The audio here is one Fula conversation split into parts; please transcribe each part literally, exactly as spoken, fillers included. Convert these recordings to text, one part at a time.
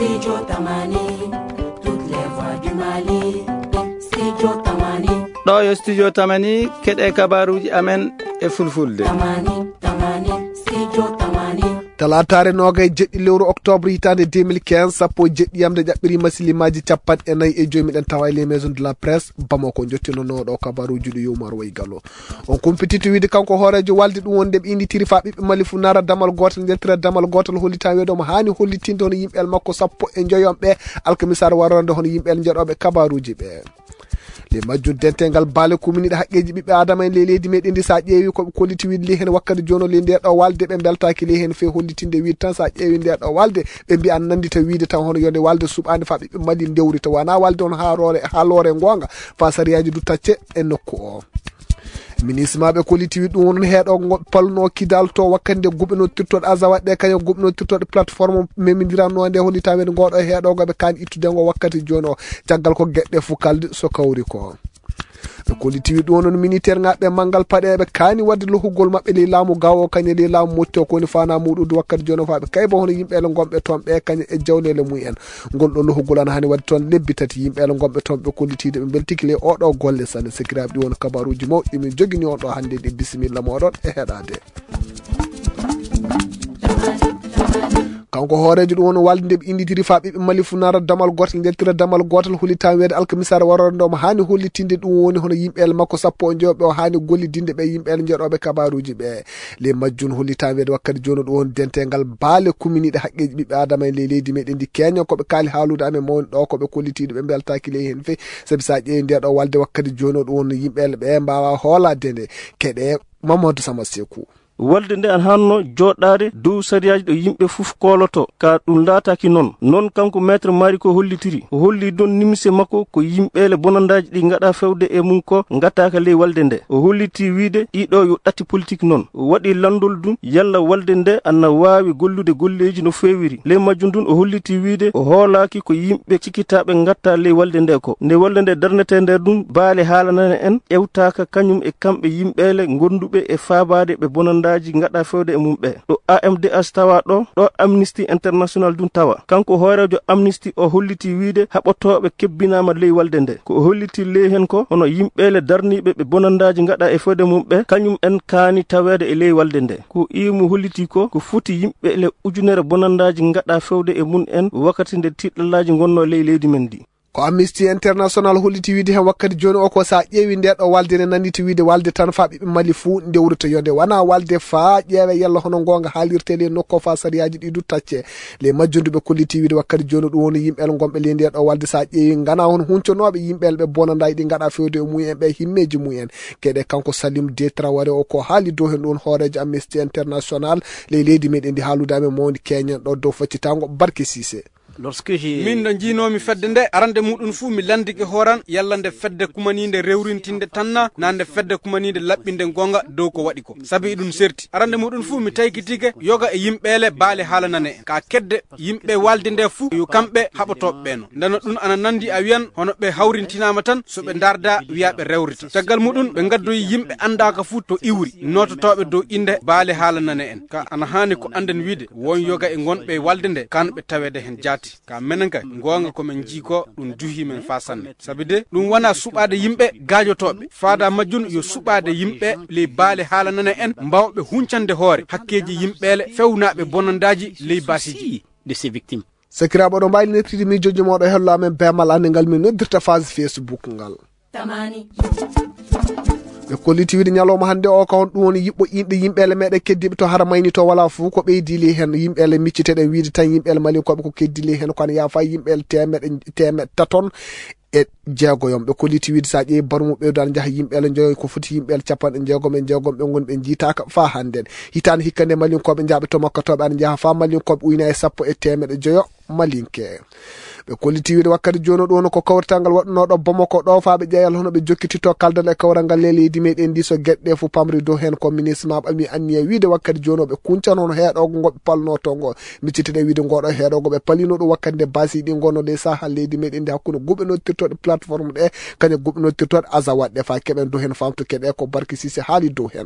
Studio Tamani, toutes les voix du Mali. Studio Tamani. ɗo yo studio Tamani keɗe kabaruji amen e fulfulde. Tamani, Tamani, Studio Tamani. talatare nogay jeɗɗi lewru octobre hitande deux mille quinze sappo jeɗɗi yamde jaɓɓiri masilimaji capanɗe e nayyi e joyi miɗen tawa les maisons de la presse Bamako jottinonoɗo kabaruji ɗo yumar way gallo on compétiti wiide kanko hoorejo walde ɗum wonde ɓe inditiri fa ɓiɓɓe mali fu nara damal gotal jeltira damal gotal hollita weedomo hani hollitinde hono yimɓel makko sappo e joyon ɓe alkamisar warande hono yimɓel jeeɗoɓe kabaruji ɓe le majjum dentengal baale commune haqqeji ɓiɓɓe adama en le leydi meɗen ndi sa ƴeewi koɓe kolliti wiide li hen wakkati jono le nder ɗo walde ɓe beltaki li hen fe hollitinde wiide tan sa ƴeewi nder ɗo walde ɓe mbi an nandita wiide tan hono yonde walde suɓande fa ɓiɓɓe mali dewrita wona walde on haarore haalore gonga fa sariyaji du tacce e nokku o ministre maɓe kolliti wiide ɗum won heeɗo goɓe palno kidal to wakkande guɓɓenotirtoɗe azawat ɗe kañum guɓɓenotirtoɗe plateforme memidiranno nde hollitawede ngoɗo heeɗogoɓe kani ittude ngo wakkati joni o caggal ko gueɗɗe fukalde so kawri ko ɓe kolliti wiide ɗum won militaire ngaɓe manggal paɗeɓe kani wadde lohugol mabɓe ley laamu gawo kañe ley laamu motto koni fana muɗude wakkati joni o faɓe kayba hono yimɓele gonɓe toon ɓe kañe e jawlele mumen ngol ɗo lohugol an hani wadde toon lebbi tati yimɓele gonɓe toon ɓe kollitide ɓe beltiki ley oɗo golle sanne sikiraɓe ɗi won kabaruji mawɗi min jogini on ɗo hande ɗi bisimilla moɗon e heɗade kanko hoorejo ɗum won walde nde ɓe inditiri fa ɓiɓɓe mali fu nara damal gotal jeltira damal gotal hollita weede alkamisara warande omo hani hollitinde ɗum woni hono yimɓele makko sappo e joɓe o hani gollidinde ɓe yimɓele jeeɗoɓe kabaruji ɓe le majjun hollita weede wakkati joni ɗum won dentengal baale commune ɗe haqqeji ɓiɓɓe adama e ley leydi meɗen ndi keño koɓe kaali haalude amen mawni ɗo koɓe kollitiɗe ɓe beltaki ley hen fe saabi sa ƴeewi nde ɗo walde wakkati joni ɗum won yimɓele ɓe mbawa hoolade nde keɗe Mamadou Sama Sekou walde nde an hanno joɗɗade dow sariyaji ɗo yimɓe fuf koloto ka ɗum laataki noon noon kanko maître mari ko hollitiri o holli don nimse makko ko yimɓele bonandaji ɗi gaɗa fewde e mum ko gattaka ley walde nde o holliti wiide ɗiɗo yo ɗatti politique noon o waɗi landol dum yalla walde nde anna wawi gollude golleji no fewiri ley majjum dun o holliti wiide o hoolaki ko yimɓe cikitaɓe gatta ley walde nde ko nde walde nde darnete nder ɗum baale haalanane en ƴewtaka kañum e kamɓe yimɓele gonduɓe e faabade ɓe bonanda ji gaɗa fewde e mum ɓe ɗo A M D H tawa ɗo ɗo Amnesty International dun tawa kanko hoorejo Amnesty o holliti wiide haɓotoɓe kebbinama ley walde nde ko o holliti ley hen ko hono yimɓele darniɓe ɓe bonandaji gaɗa e fewde mum ɓe kañum en kaani tawede e ley walde nde ko imu holliti ko ko foti yimɓele ujunere bonandaji gaɗa fewde e mum en wakkati nde tiɗɗallaji gonno ley leydi men ndi ko Amnesty International holliti wiide hen wakkati joni o ko sa ƴeewi nde ɗo walde ne nanditi wiide walde tan fa ɓiɓɓe mali fuu ndewrita yonde wona walde fa ƴeewe yalla hono gonga haalirte le nokko fa sariyaji ɗi du tacce le majjunduɓe kolliti wiide wakkati joni ɗum woni yimɓel gonɓe le nde ɗo walde sa ƴeewi gana hon hunconoɓe yimɓel ɓe bonandaji ɗi gaɗa fewde e mumen ɓe himmeji mumen keɗe kanko Salim De Traoré o ko haali dow hen ɗon hoorejo Amnesty International le leydi meɗen ndi haaludame mawdi keñen ɗo dow faccitango Barke Cissé lorsque j'ai min no jinomi fedde nde arande muɗum fu mi landike horan yalla nde fedde kumaninde rewrintinde tanna nande fedde kumaninde laɓɓinde gonga dow ko waɗi ko sabi ɗum serti arande muɗum fu mi taykitike yoga e yimɓele baale haalanane en ka kedde yimɓe walde nde fu yo kamɓe haɓotoɓe ɓeno ndeno ɗum ana nandi a wiyan hono ɓe hawrintinama tan soɓe darda wiyaɓe rewrita caggal muɗum ɓe gaddoyi yimɓe andaka fu to iwri nototoɓe dow inde baale haalanane en ka ana hani ko anden wiide won yoga e gonɓe walde nde kanɓe tawede hen jaati ka menen kay gonga ko men jiko ɗum duhi men fa sanne sabi de ɗum wona suɓade yimɓe gajotoɓe faada majjun yo suɓade yimɓe ley baale haalanane en mbawɓe huncande hoore hakkeji yimɓele fewnaɓe bonandaji ley basiji de ces victimes sakiraɓe ɗo mbayli nettidi miijoji moɗo hello amen bemal ande ngal min noddirta phase Facebook ngal Tamani ɓe kolliti wiide ñalawma hande o ko on ɗum woni yiɓɓo inɗe yimɓele meɗe keddiɓe to hara mayni to wala fuu ko ɓeydili hen yimɓele micciteɗen wiide tan yimɓele mali koɓe ko keddili hen kono yafa yimɓele temeɗe temeɗe taton e jeegoyom ɓe kolliti wiide sa ƴeewi barumu ɓewdani jaaha yimɓele joyi ko foti yimɓele capanɗe jeegom e jeegom ɓe goni ɓe jiitaka fa hande hitande hikkande malinkoɓe jaaɓe to makkatoɓe ana jaaha fa malinkoɓe uyna e sappo e temeɗe joyo malinke ɓe kolliti wiide wakkati joni ɗo ko kawritangal waɗanoɗo Bamako ɗo fa ɓe ƴeeyal hono ɓe jokkitito kaldal e kawral ngal le leydi meɗen ndi so gueɗɗe fu pamri dow hen ko ministre ma ɓami anniya wiide wakkati joni ɓe kuncan hono heeɗogo ngoɓe palnoto ngo micciteɗe wiide ngoɗo heeɗogo ɓe palino ɗum wakkati nde basi ɗi gonno de sahal leydi meɗen ndi hakkude guɓenottirtoɗe plateforme ɗe kañum guɓenottirtoɗe azawat ɗe fa keɓen dow hen famto keɗe ko Barke Cissé haali dow hen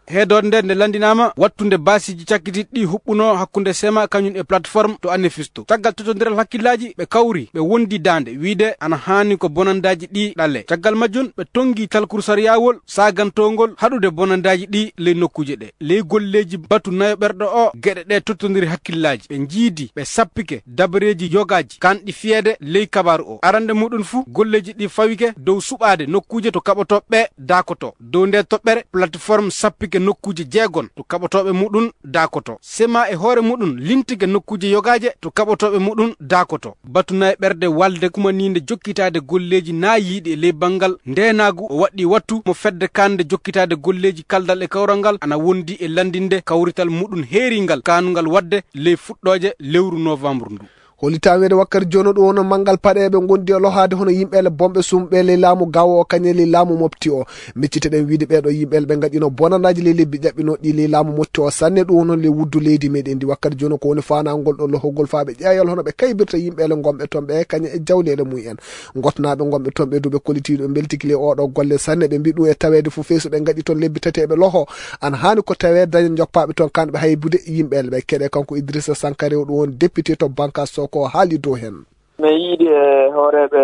heedode nde nde landinama wattunde basiji cakkitiɗɗi huɓɓuno hakkunde sema kañum e plateforme to annefisto caggal totodiral hakkillaji ɓe kawri ɓe wondi dande wiide ana hani ko bonandaji ɗi ɗalle caggal majjum ɓe tongi talkursariyawol sagantogol haɗude bonandaji ɗi ley nokkuje ɗe ley golleji batu nayo ɓerɗo o gueɗe ɗe tottodiri hakkillaji ɓe jiidi ɓe sappike dabareji yogaji kanɗi fiyede ley kabaru o arande muɗum fuu golleji ɗi fawike dow suɓade nokkuje to kaɓotoɓe dakoto dow nde toɓɓere plateforme sappike nokkuje jeegon to kaɓotoɓe muɗum dakoto sema e hoore muɗum lintige nokkuje yogaje to kaɓotoɓe muɗum dakoto batuna e ɓerde walde kumaninde jokkitade golleji nayiɗi e ley bangal ndenagu o waɗɗi wattu mo fedde kande jokkitade golleji kaldal e kawral ngal ana wondi e landinde kawrital muɗum heeringal kanugal wadde ley fuɗɗoje lewru novembre ndu holitawede wakkati joni ɗo wono manggal paɗeɓe gondi e lohade hono yimɓele bomɓe sumɓe ley laamu gawo o kañe ley laamu mofti o micciteɗen wiide ɓeɗo yimɓele ɓe gaɗino bonanaji ley lebbi ƴaɓɓinoɗi ley laamu motti o sanne ɗum wonon ley wuddu leydi meɗen ndi wakkati joni ko woni fanagol ɗo lohogol faaɓe ƴeeyal hono ɓe kaybirta yimɓele gomɓe toon ɓe kañe e jawlele mumen gotnaɓe gomɓe toon ɓe duɓe kolitiɗo beltiki ley oɗo golle sanne ɓe mbi ɗum e tawede fo feesu ɓe gaɗi toon lebbi tati eɓe loho an hani ko tawe daña jokpaɓe toon kanɓe haybude yimɓele ɓe keɗe kanko Idrissa Sankare ɗum woni député to Bankas Soko haali dow hen mi yiiɗi e hooreɓe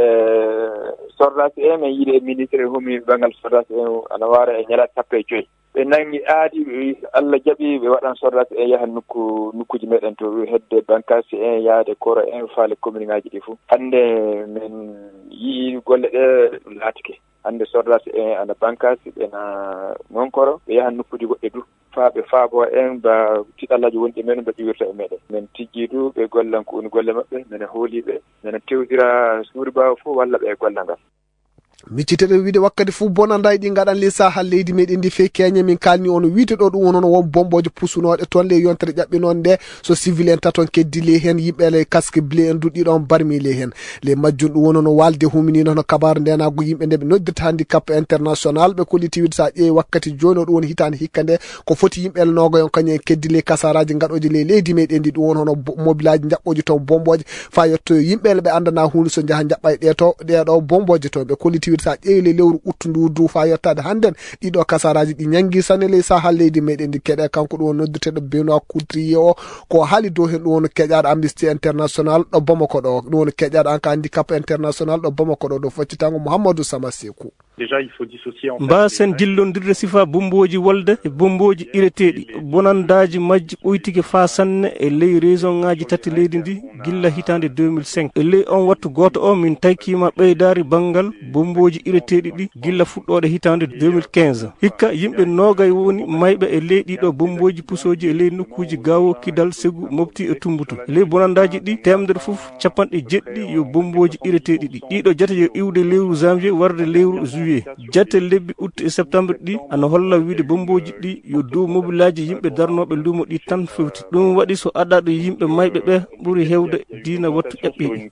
sordasi e mi yiiɗi e ministre humi bangal sordasi e ana waara e ñalaɗe sappo e joyyi ɓe nangi aadi Allah jaɓi ɓe waɗan sordasi e yaha nokku nokkuji meɗen to hedde bankasi en yaade koro en faale commune ngaji ɗi fof hannde min yii golle ɗe laatike hannde sordasi en ana bankasi ɓena nonkoro ɓe yaha nokkuji goɗɗe du faaɓe faabo en ba tiɗallaji wonɗi men ɓe ƴiwirta e meɗen min tijjii du ɓe gollan ko woni golle maɓɓe mene hooliɓe mene tewdira suuri bawa fof walla ɓe e golla ngal micciteɗen wiide wakkati fuu bonandaji ɗi gaɗan ley sahal leydi meɗen ndi fewi keñe min kalni on wiide ɗo ɗum wonono won bomboje pusunoɗe toon ley yontere ƴaɓɓinone nde so civil en taton keddi ley hen yimɓe ley casque blé en duɗɗi ɗon barmi ley hen ley majjum ɗum wonono walde huminino hono kabaru ndenago yimɓe nde ɓe noddirta handicap international ɓe kolliti wiide sa ƴeewi wakkati joni o ɗum woni hitande hikka nde ko foti yimɓe nogoyon kañum keddi ley kasaraji gaɗoji ley leydi meɗen ndi ɗum won hono mobilaji jaɓɓoji toon bomboje fa yetto yimɓele ɓe andana hunde so jaaha jaɓɓa e ɗeto ɗeɗo bomboje toon ɓe kolliti sa ƴeewi ley lewru uttu ndu du fa yettade hannden ɗiɗo kasaraji ɗi ñangi sanne ley sahal leydi meɗen ndi keɗe kanko ɗum won nodduteɗo Benoît Coudrier o ko haali dow hen ɗum won keƴaɗo Amnesty International ɗo Bamako ɗo ɗum won keƴaɗo anka handicap international ɗo Bamako ɗo ɗo foccitango Mouhamadou Sama Sekou déjà il faut dissocier en mbasen dillondirde sifa bomboji wolde e bomboji ireteɗi bonandaji majji ɓoytike fa sanne e ley raison ngaji tati leydi ndi gilla hitande deux mille cinq e ley on wattu goto o min taykima ɓeydari banggal bomboji ireteɗi ɗi gilla fuɗɗode hitande deux mille quinze hikka yimɓe nogay woni mayɓe e ley ɗiɗo bomboji pusoji e ley nokkuji Gawo Kidal Ségu Mopti e Tumboutou e ley bonandaji ɗi temedere foof capanɗe jeɗɗi yo bomboji ireteɗi ɗi ɗiɗo jate yo iwde lewru janvier warde lewru juillet jate lebbi août e septembre ɗi ana holla wiide bomboji ɗi yo dow mobilaji yimɓe darnoɓe lumo ɗi tan fewti ɗum waɗi so aɗaɗo yimɓe mayɓe ɓe ɓuuri hewde dina wattu ƴaɓɓiɗi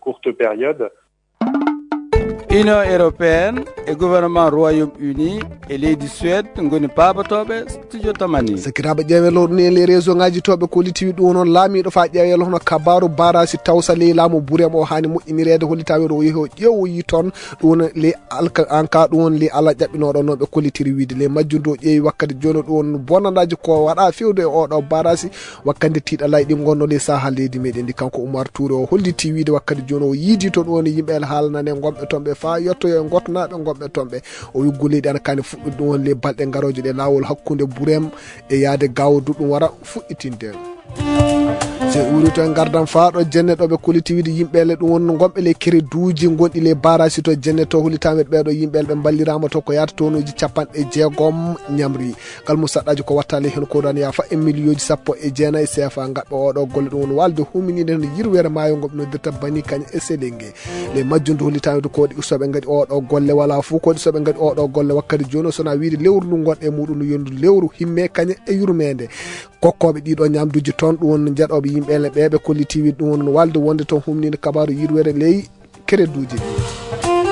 Union européenne e gouvernement Royaume-Uni e leydi Suède ngoni pabatoɓe studio tamani sakiraɓe ƴeewelo ni les réseau ngaji toɓe kollitiwi ɗum noon laamiɗo fa ƴeewelo hono kabaru barasi tawsa ley laamu Bourema o hani moƴƴinirede hollitawi ɗo yehi o ƴeewoyi toon ɗum woni ley alka anka ɗum woni ley Allah ƴaɓɓinoɗo noon ɓe kollitiri wiide ley majjum ɗo ƴeewi wakkati joni ɗum won bonandaji ko waɗa fewde e oɗo barasi wakkande tiiɗalaji ɗi gonno ley sahal leydi meɗen ndi kanko Oumar Touré o holliti wiide wakkati joni o yiidi toon ɗum woni yimɓe haalanane gomɓe toon ɓe fa yettoyo e gotnaɓe gomɓe toon ɓe o wi golleɗi ana kani fuɗɗude ɗum won ley balɗe garoje ɗe lawol hakkude Bourema e yaade Gawdu ɗum wara fuɗɗitinde se uri to en gardan faaɗo jenne ɗo ɓe kolliti wiide yimɓele ɗum won gomɓe ley créduji gonɗi ley barasi to jenne to hollitamen ɓeɗo yimɓele ɓe ballirama to ko yata tonuji capanɗe jeegom ñamri kal musaɗɗaji ko watta ley hen koɗan yafa e million ji sappo e jeenayyi C F A gaɓɓe oɗo golle ɗum won walde huminide no yirwere maayo ngo ɓe noddirta bani kaña e selengue ley majjunde hollitami to koɗi soɓe gaɗi oɗo golle wala fou koɗi soɓe gaɗi oɗo golle wakkati joni sona wiide lewru ndu gonɗe muɗum no yondu lewru himme kaña e yurmede kokkoɓe ɗiɗo ñamduji toon ɗum won jeeɗoɓe yimɓele ɓe ɓe kollitiwi ɗum won walde wonde toon humnide kabaru yirwere ley créduji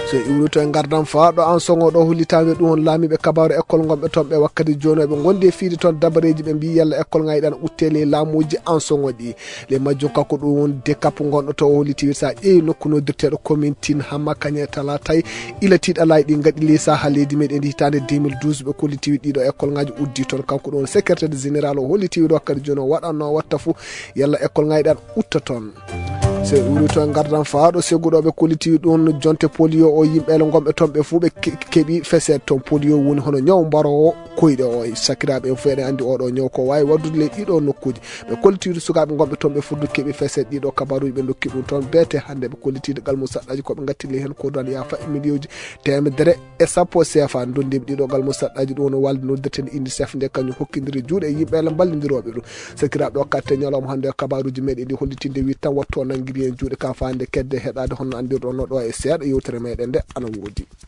so iwruto en gardam faado an songo do hullitabe dum on laamibe kabaru école gombe tombe wakkati joni be gonde fiidi ton dabareji be bi yalla école ngaydan uttele laamuji an songo di le majjum kako dum won décap gondo to hulliti sa e nokkuno docteur commune tin hamma kanye tala tay ilati dalay di ngadi lisa haledi meden hitande deux mille douze be kolliti dido école ngaji uddi ton kanko don secrétaire général o holliti do wakkati joni wadanno watta fu yalla école ngaydan utta ton se uruto ngardam faado segudobe koliti don jonte polio o yimbe le gombe tombe fu be kebi feset ton polio woni hono nyaw mbaro koyde o sakirabe feere andi odo nyaw ko way wadude le dido nokkuji be koliti sukabe gombe tombe fu du kebi feset dido kabaru be dokki dum ton bete hande be koliti de gal musaddaji ko be gattile hen ko don ya fa milioji temedere e sapo sefa dondi dido gal musaddaji don walde noddeten indi sef de kanyu hokkindiri juude yimbe le ballindirobe dum sakirabe wakkate nyalom hande kabaruji mede di hollitinde witta watto nangi bien juude ka faande kedde heɗade honno andirɗo no ɗo e seeɗa yewtere meɗen nde ana woodi